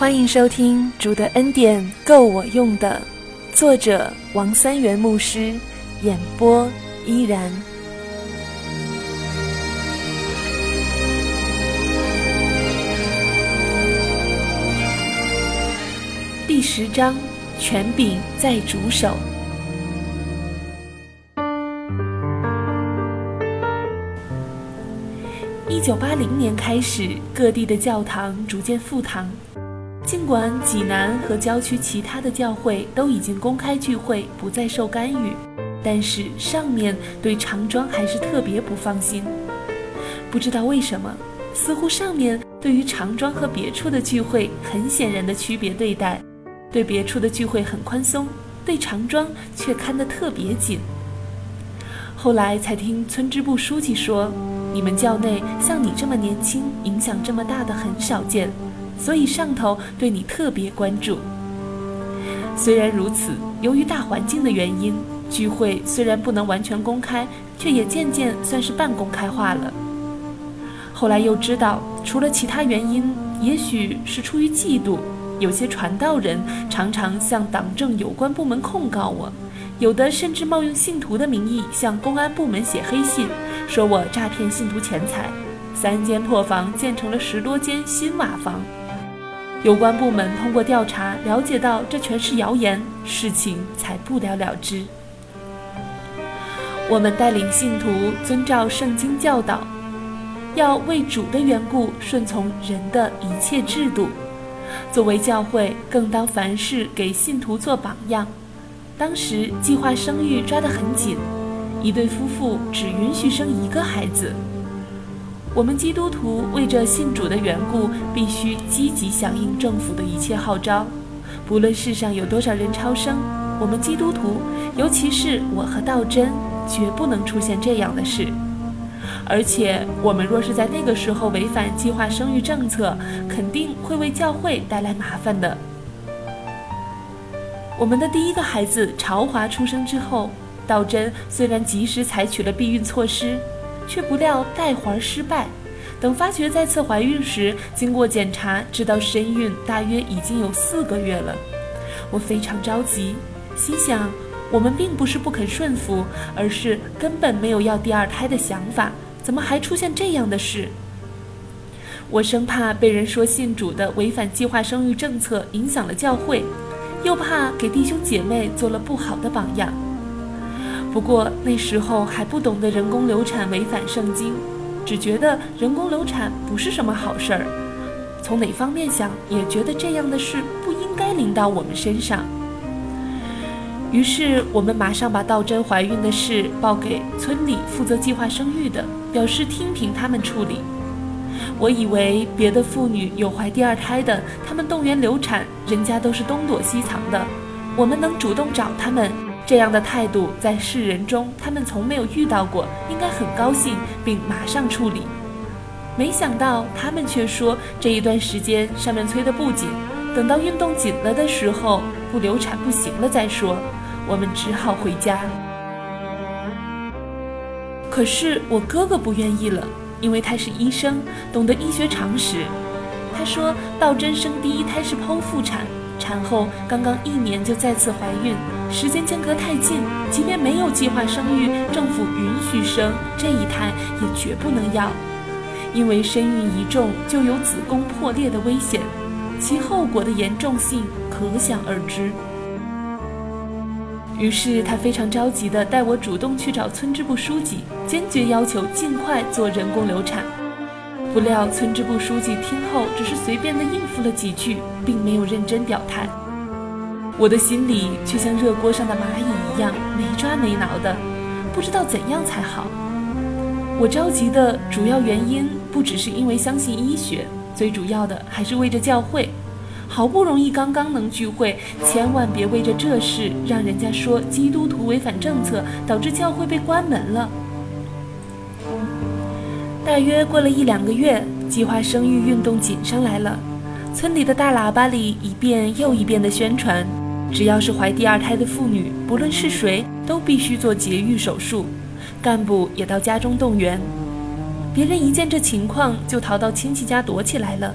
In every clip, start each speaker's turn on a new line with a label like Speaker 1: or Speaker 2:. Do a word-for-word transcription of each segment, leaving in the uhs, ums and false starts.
Speaker 1: 欢迎收听《主的恩典够我用的》，作者王三元牧师，演播依然。第十章，权柄在主手。一九八零年开始，各地的教堂逐渐复堂。尽管济南和郊区其他的教会都已经公开聚会，不再受干预，但是上面对长庄还是特别不放心。不知道为什么，似乎上面对于长庄和别处的聚会很显然的区别对待，对别处的聚会很宽松，对长庄却看得特别紧。后来才听村支部书记说，你们教内像你这么年轻，影响这么大的很少见，所以上头对你特别关注。虽然如此，由于大环境的原因，聚会虽然不能完全公开，却也渐渐算是半公开化了。后来又知道，除了其他原因，也许是出于嫉妒，有些传道人常常向党政有关部门控告我，有的甚至冒用信徒的名义向公安部门写黑信，说我诈骗信徒钱财，三间破房建成了十多间新瓦房。有关部门通过调查了解到这全是谣言，事情才不了了之。我们带领信徒遵照圣经教导，要为主的缘故顺从人的一切制度。作为教会，更当凡事给信徒做榜样。当时计划生育抓得很紧，一对夫妇只允许生一个孩子。我们基督徒为着信主的缘故，必须积极响应政府的一切号召。不论世上有多少人超生，我们基督徒，尤其是我和道真，绝不能出现这样的事。而且我们若是在那个时候违反计划生育政策，肯定会为教会带来麻烦的。我们的第一个孩子朝华出生之后，道真虽然及时采取了避孕措施，却不料带环失败。等发觉再次怀孕时，经过检查知道身孕大约已经有四个月了。我非常着急，心想我们并不是不肯顺服，而是根本没有要第二胎的想法，怎么还出现这样的事？我生怕被人说信主的违反计划生育政策，影响了教会，又怕给弟兄姐妹做了不好的榜样。不过那时候还不懂得人工流产违反圣经，只觉得人工流产不是什么好事儿，从哪方面想也觉得这样的事不应该临到我们身上。于是我们马上把道真怀孕的事报给村里负责计划生育的，表示听凭他们处理。我以为别的妇女有怀第二胎的，他们动员流产，人家都是东躲西藏的，我们能主动找他们，这样的态度在世人中他们从没有遇到过，应该很高兴并马上处理。没想到他们却说这一段时间上面催得不紧，等到运动紧了的时候，不流产不行了再说，我们只好回家。可是我哥哥不愿意了，因为他是医生，懂得医学常识。他说道真生第一胎是剖腹产，产后刚刚一年就再次怀孕，时间间隔太近，即便没有计划生育，政府允许生这一胎也绝不能要，因为身孕一重就有子宫破裂的危险，其后果的严重性可想而知。于是他非常着急地带我主动去找村支部书记，坚决要求尽快做人工流产。不料村支部书记听后只是随便地应付了几句，并没有认真表态。我的心里却像热锅上的蚂蚁一样没抓没挠的，不知道怎样才好。我着急的主要原因不只是因为相信医学，最主要的还是为着教会。好不容易刚刚能聚会，千万别为着这事让人家说基督徒违反政策，导致教会被关门了。大约过了一两个月，计划生育运动紧上来了，村里的大喇叭里一遍又一遍的宣传，只要是怀第二胎的妇女，不论是谁，都必须做节育手术，干部也到家中动员。别人一见这情况就逃到亲戚家躲起来了，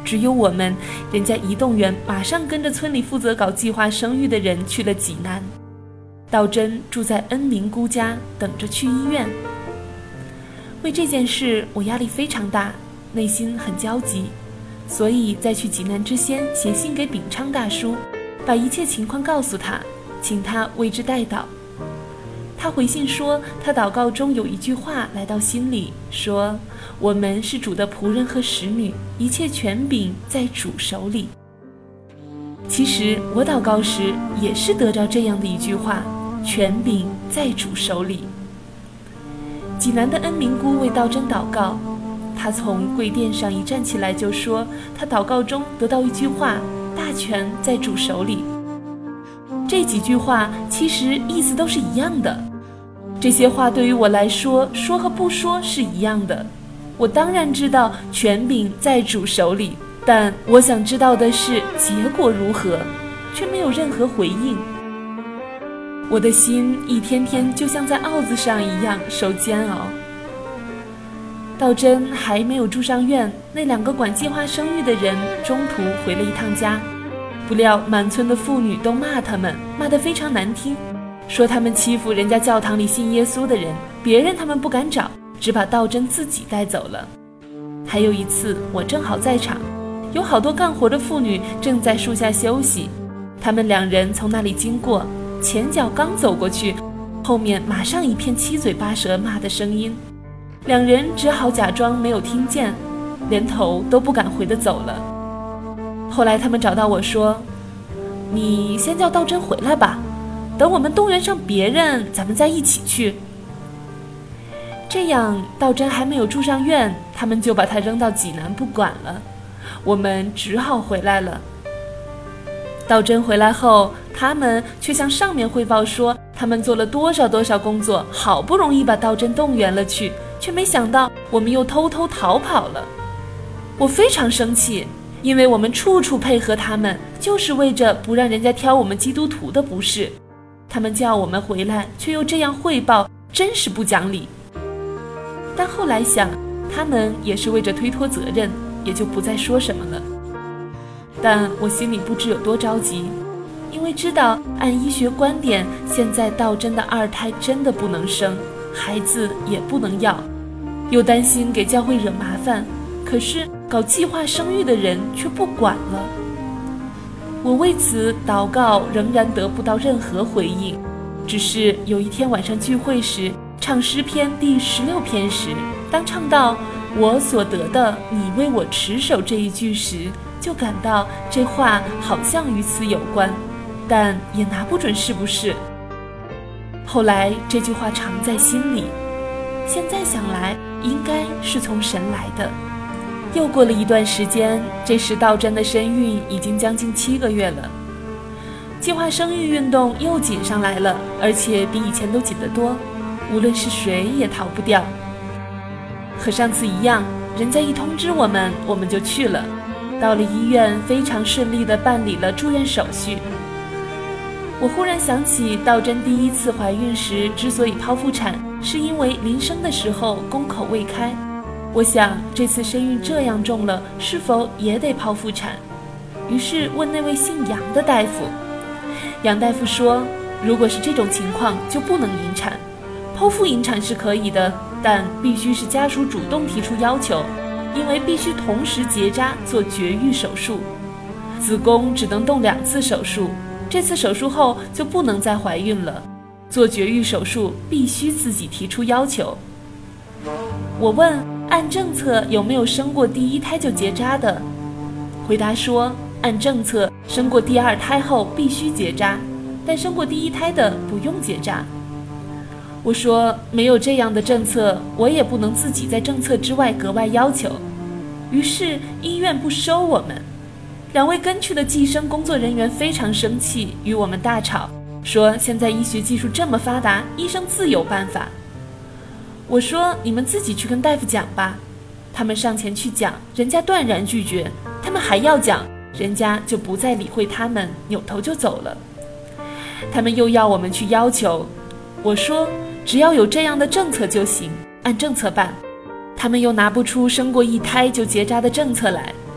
Speaker 1: 只有我们，人家移动员马上跟着村里负责搞计划生育的人去了济南。道真住在恩明姑家，等着去医院。为这件事，我压力非常大，内心很焦急，所以在去济南之前，写信给秉昌大叔，把一切情况告诉他，请他为之代祷。他回信说，他祷告中有一句话来到心里，说我们是主的仆人和使女，一切权柄在主手里。其实我祷告时也是得着这样的一句话，权柄在主手里。济南的恩明姑为道真祷告，她从柜垫上一站起来就说，她祷告中得到一句话，大权在主手里。这几句话其实意思都是一样的，这些话对于我来说，说和不说是一样的。我当然知道权柄在主手里，但我想知道的是结果如何，却没有任何回应。我的心一天天就像在鏊子上一样受煎熬。道真还没有住上院，那两个管计划生育的人中途回了一趟家，不料满村的妇女都骂他们，骂得非常难听，说他们欺负人家教堂里信耶稣的人，别人他们不敢找，只把道真自己带走了。还有一次我正好在场，有好多干活的妇女正在树下休息，他们两人从那里经过，前脚刚走过去，后面马上一片七嘴八舌骂的声音，两人只好假装没有听见，连头都不敢回地走了。后来他们找到我说，你先叫道真回来吧，等我们动员上别人，咱们再一起去。这样道真还没有住上院，他们就把他扔到济南不管了，我们只好回来了。道真回来后，他们却向上面汇报说，他们做了多少多少工作，好不容易把道真动员了去，却没想到我们又偷偷逃跑了。我非常生气，因为我们处处配合他们，就是为着不让人家挑我们基督徒的不是。他们叫我们回来，却又这样汇报，真是不讲理。但后来想，他们也是为着推脱责任，也就不再说什么了。但我心里不知有多着急，因为知道按医学观点，现在道真的二胎真的不能生，孩子也不能要，又担心给教会惹麻烦，可是搞计划生育的人却不管了。我为此祷告仍然得不到任何回应，只是有一天晚上聚会时，唱诗篇第十六篇时，当唱到我所得的你为我持守这一句时，就感到这话好像与此有关，但也拿不准是不是。后来这句话常在心里，现在想来应该是从神来的。又过了一段时间，这时道真的身孕已经将近七个月了，计划生育运动又紧上来了，而且比以前都紧得多，无论是谁也逃不掉。和上次一样，人家一通知我们，我们就去了，到了医院非常顺利地办理了住院手续。我忽然想起道真第一次怀孕时之所以剖腹产，是因为临生的时候宫口未开，我想这次身孕这样重了，是否也得剖腹产？于是问那位姓杨的大夫，杨大夫说，如果是这种情况就不能引产，剖腹引产是可以的，但必须是家属主动提出要求，因为必须同时结扎做绝育手术，子宫只能动两次手术，这次手术后就不能再怀孕了，做绝育手术必须自己提出要求。我问按政策有没有生过第一胎就结扎的？回答说，按政策生过第二胎后必须结扎，但生过第一胎的不用结扎。我说没有这样的政策，我也不能自己在政策之外格外要求。于是医院不收我们。两位跟去的计生工作人员非常生气，与我们大吵，说现在医学技术这么发达，医生自有办法。我说你们自己去跟大夫讲吧。他们上前去讲，人家断然拒绝，他们还要讲，人家就不再理会他们，扭头就走了。他们又要我们去要求，我说只要有这样的政策就行，按政策办。他们又拿不出生过一胎就结扎的政策来，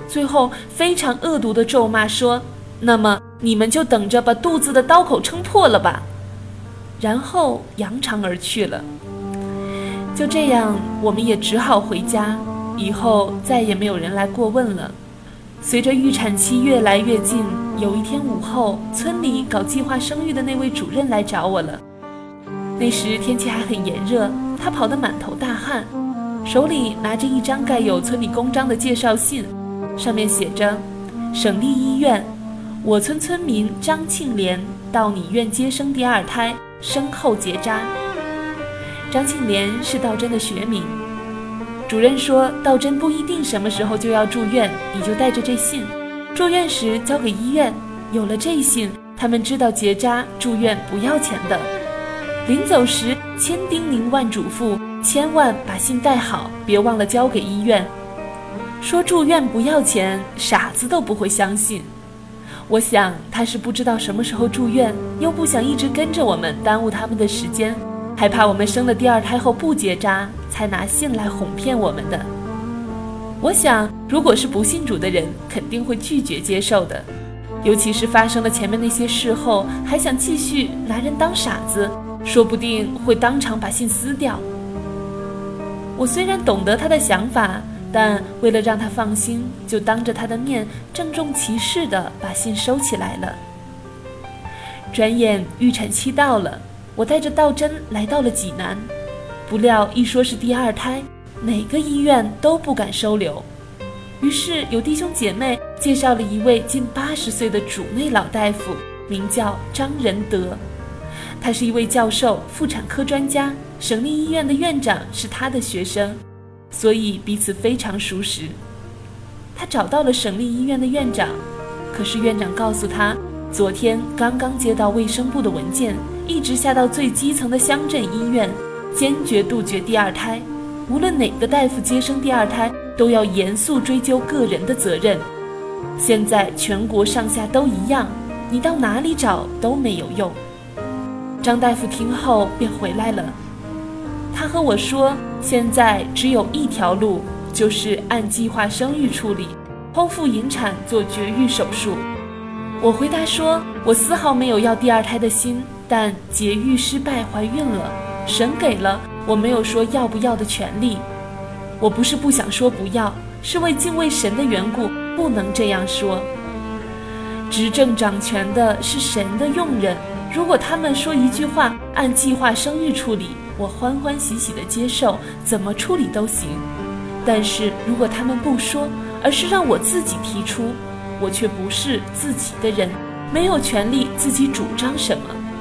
Speaker 1: 最后非常恶毒地咒骂说：“那么你们就等着把肚子的刀口撑破了吧。”然后扬长而去了。就这样，我们也只好回家，以后再也没有人来过问了。随着预产期越来越近，有一天午后，村里搞计划生育的那位主任来找我了。那时天气还很炎热，他跑得满头大汗，手里拿着一张盖有村里公章的介绍信，上面写着：“省立医院，我村村民张庆莲到你院接生第二胎，生后结扎。”张庆莲是道真的学名。主任说，道真不一定什么时候就要住院，你就带着这信，住院时交给医院，有了这信，他们知道结扎住院不要钱的。临走时千叮咛万嘱咐，千万把信带好，别忘了交给医院。说住院不要钱，傻子都不会相信。我想他是不知道什么时候住院，又不想一直跟着我们耽误他们的时间，害怕我们生了第二胎后不结扎，才拿信来哄骗我们的。我想如果是不信主的人，肯定会拒绝接受的，尤其是发生了前面那些事后，还想继续拿人当傻子，说不定会当场把信撕掉。我虽然懂得他的想法，但为了让他放心，就当着他的面郑重其事地把信收起来了。转眼预产期到了，我带着道真来到了济南，不料一说是第二胎，哪个医院都不敢收留。于是有弟兄姐妹介绍了一位近八十岁的主内老大夫，名叫张仁德。他是一位教授，妇产科专家，省立医院的院长是他的学生，所以彼此非常熟识。他找到了省立医院的院长，可是院长告诉他，昨天刚刚接到卫生部的文件，一直下到最基层的乡镇医院，坚决杜绝第二胎，无论哪个大夫接生第二胎，都要严肃追究个人的责任。现在全国上下都一样，你到哪里找都没有用。张大夫听后便回来了，他和我说，现在只有一条路，就是按计划生育处理，剖腹引产做绝育手术。我回答说，我丝毫没有要第二胎的心，但节育失败怀孕了，神给了，我没有说要不要的权利。我不是不想说不要，是为敬畏神的缘故，不能这样说。执政掌权的是神的用人，如果他们说一句话，按计划生育处理，我欢欢喜喜地接受，怎么处理都行。但是如果他们不说，而是让我自己提出，我却不是自己的人，没有权利自己主张什么。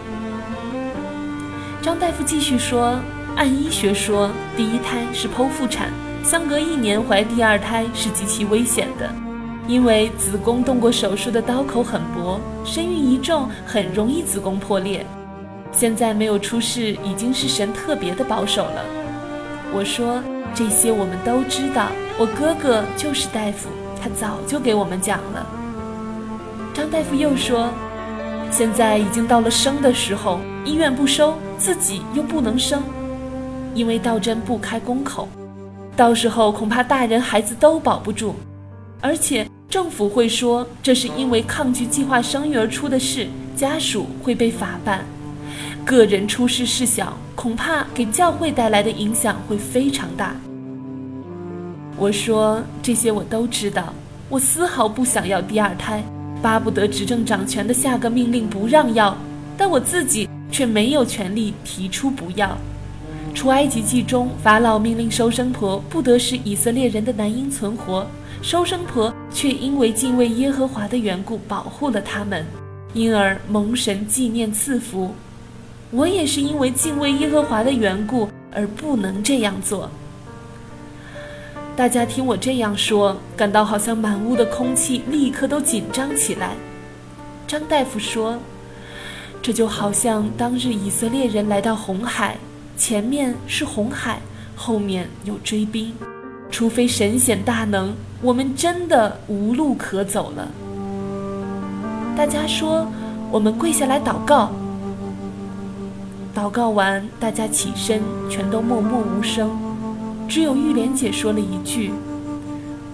Speaker 1: 张大夫继续说，按医学说，第一胎是剖腹产，相隔一年怀第二胎是极其危险的，因为子宫动过手术的刀口很薄，身孕一重很容易子宫破裂。现在没有出事，已经是神特别的保守了。我说，这些我们都知道，我哥哥就是大夫，他早就给我们讲了。张大夫又说，现在已经到了生的时候，医院不收，自己又不能生，因为道真不开宫口，到时候恐怕大人孩子都保不住，而且政府会说这是因为抗拒计划生育而出的事，家属会被法办。个人出事事小，恐怕给教会带来的影响会非常大。我说，这些我都知道，我丝毫不想要第二胎，巴不得执政掌权的下个命令不让要，但我自己却没有权利提出不要。出埃及记中，法老命令收生婆不得使以色列人的男婴存活，收生婆却因为敬畏耶和华的缘故保护了他们，因而蒙神纪念赐福。我也是因为敬畏耶和华的缘故而不能这样做。大家听我这样说，感到好像满屋的空气立刻都紧张起来。张大夫说，这就好像当日以色列人来到红海，前面是红海，后面有追兵，除非神显大能，我们真的无路可走了。大家说，我们跪下来祷告。祷告完，大家起身，全都默默无声，只有玉莲姐说了一句，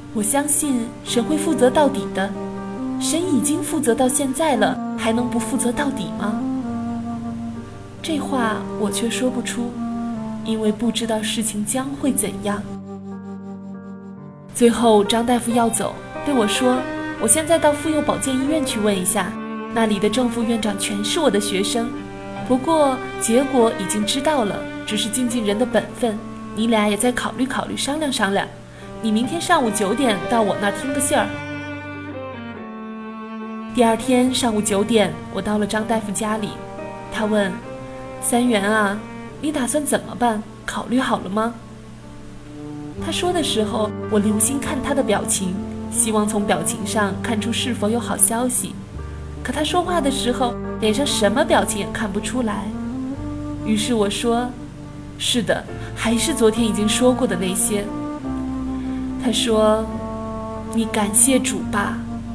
Speaker 1: 我相信神会负责到底的。神已经负责到现在了，还能不负责到底吗？这话我却说不出，因为不知道事情将会怎样。最后张大夫要走，对我说，我现在到妇幼保健医院去问一下，那里的正副院长全是我的学生，不过结果已经知道了，只是尽尽人的本分，你俩也再考虑考虑，商量商量。你明天上午九点到我那儿听个信儿。第二天上午九点，我到了张大夫家里，他问，三元啊，你打算怎么办？考虑好了吗？他说的时候，我留心看他的表情，希望从表情上看出是否有好消息。可他说话的时候，脸上什么表情也看不出来。于是我说，是的，还是昨天已经说过的那些。他说，你感谢主吧。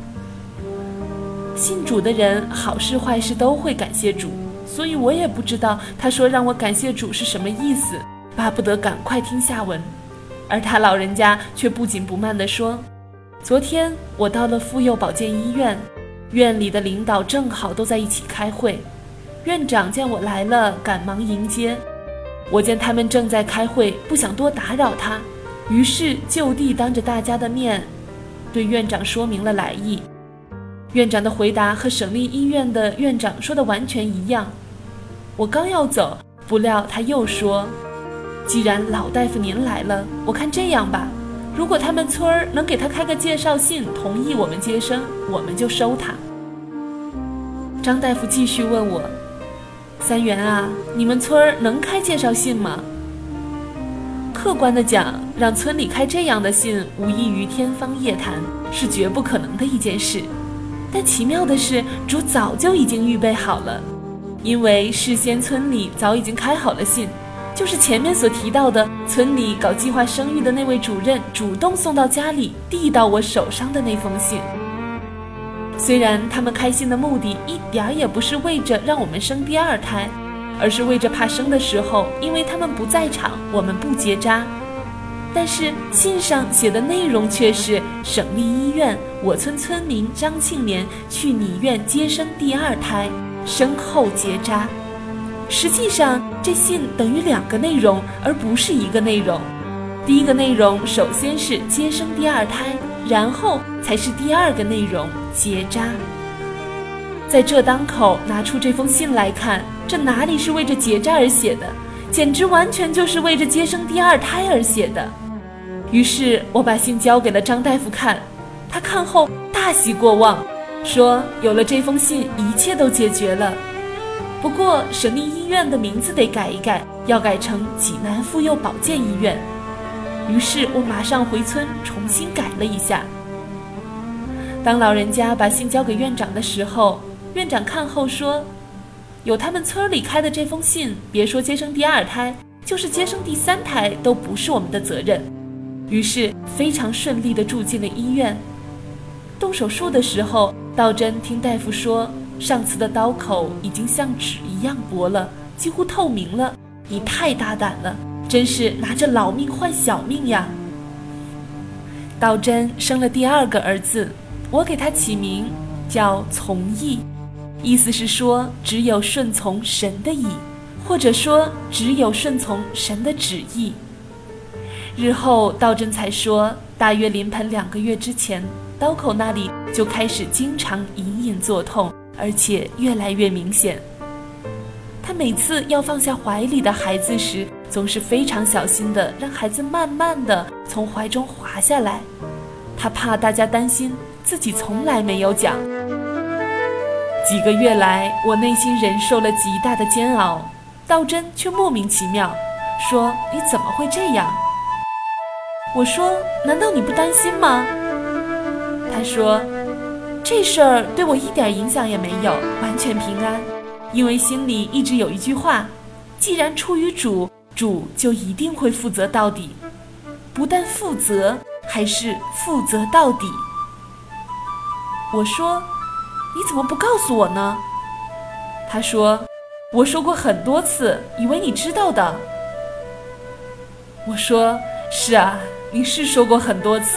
Speaker 1: 信主的人好事坏事都会感谢主，所以我也不知道他说让我感谢主是什么意思，巴不得赶快听下文。而他老人家却不紧不慢地说，昨天我到了妇幼保健医院，院里的领导正好都在一起开会，院长见我来了，赶忙迎接。我见他们正在开会，不想多打扰他，于是就地当着大家的面对院长说明了来意。院长的回答和省立医院的院长说的完全一样。我刚要走，不料他又说，既然老大夫您来了，我看这样吧，如果他们村儿能给他开个介绍信，同意我们接生，我们就收他。张大夫继续问我，三元啊，你们村儿能开介绍信吗？客观的讲，让村里开这样的信无异于天方夜谭，是绝不可能的一件事。但奇妙的是，主早就已经预备好了，因为事先村里早已经开好了信，就是前面所提到的村里搞计划生育的那位主任主动送到家里递到我手上的那封信。虽然他们开信的目的一点也不是为着让我们生第二胎，而是为着怕生的时候因为他们不在场我们不结扎，但是信上写的内容却是省立医院我村村民张庆年去你院接生第二胎，生后结扎。实际上这信等于两个内容，而不是一个内容。第一个内容首先是接生第二胎，然后才是第二个内容结扎。在这当口拿出这封信来看，这哪里是为着结扎而写的，简直完全就是为着接生第二胎而写的。于是我把信交给了张大夫看，他看后大喜过望，说有了这封信一切都解决了。不过省立医院的名字得改一改，要改成济南妇幼保健医院。于是我马上回村重新改了一下。当老人家把信交给院长的时候，院长看后说，有他们村里开的这封信，别说接生第二胎，就是接生第三胎都不是我们的责任。于是非常顺利地住进了医院。动手术的时候，道真听大夫说，上次的刀口已经像纸一样薄了，几乎透明了，你太大胆了，真是拿着老命换小命呀。道真生了第二个儿子，我给他起名叫从义，意思是说只有顺从神的意，或者说只有顺从神的旨意。日后道真才说，大约临盆两个月之前，刀口那里就开始经常隐隐作痛，而且越来越明显。他每次要放下怀里的孩子时，总是非常小心地让孩子慢慢地从怀中滑下来，他怕大家担心，自己从来没有讲。几个月来，我内心忍受了极大的煎熬，道真却莫名其妙说，你怎么会这样？我说，难道你不担心吗？他说，这事儿对我一点影响也没有，完全平安，因为心里一直有一句话，既然出于主，主就一定会负责到底，不但负责，还是负责到底。我说，你怎么不告诉我呢？他说，我说过很多次，以为你知道的。我说，是啊，你是说过很多次，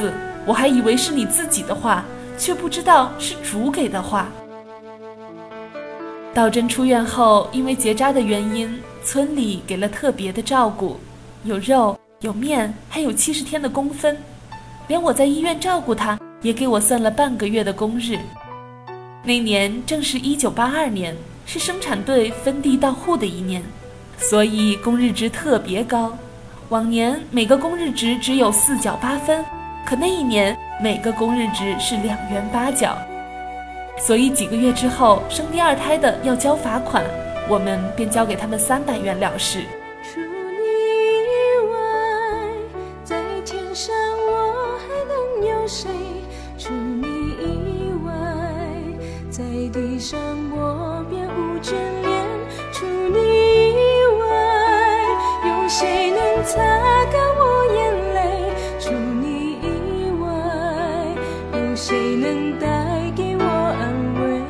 Speaker 1: 我还以为是你自己的话，却不知道是主给的话。道真出院后，因为结扎的原因，村里给了特别的照顾，有肉有面，还有七十天的工分，连我在医院照顾他也给我算了半个月的工日。那年正是一九八二年，是生产队分地到户的一年，所以工日值特别高。往年每个工日值只有四角八分，可那一年每个工日值是两元八角。所以几个月之后，生第二胎的要交罚款，我们便交给他们三百元了事。
Speaker 2: 除你以外，在天上我还能有谁？除你以外，在地上我便无眷恋。除你以外，有谁能擦干我眼泪？除你以外，有谁能带给我安慰？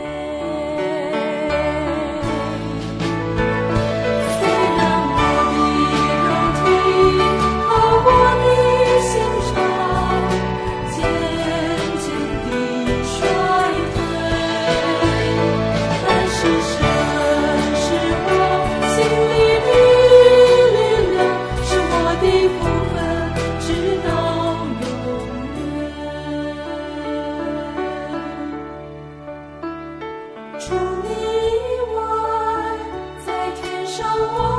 Speaker 2: 虽然我的肉体和我的心肠渐渐地衰退，但是神是我心里的力量，是我的福分，直到永远。除你以外，在天上我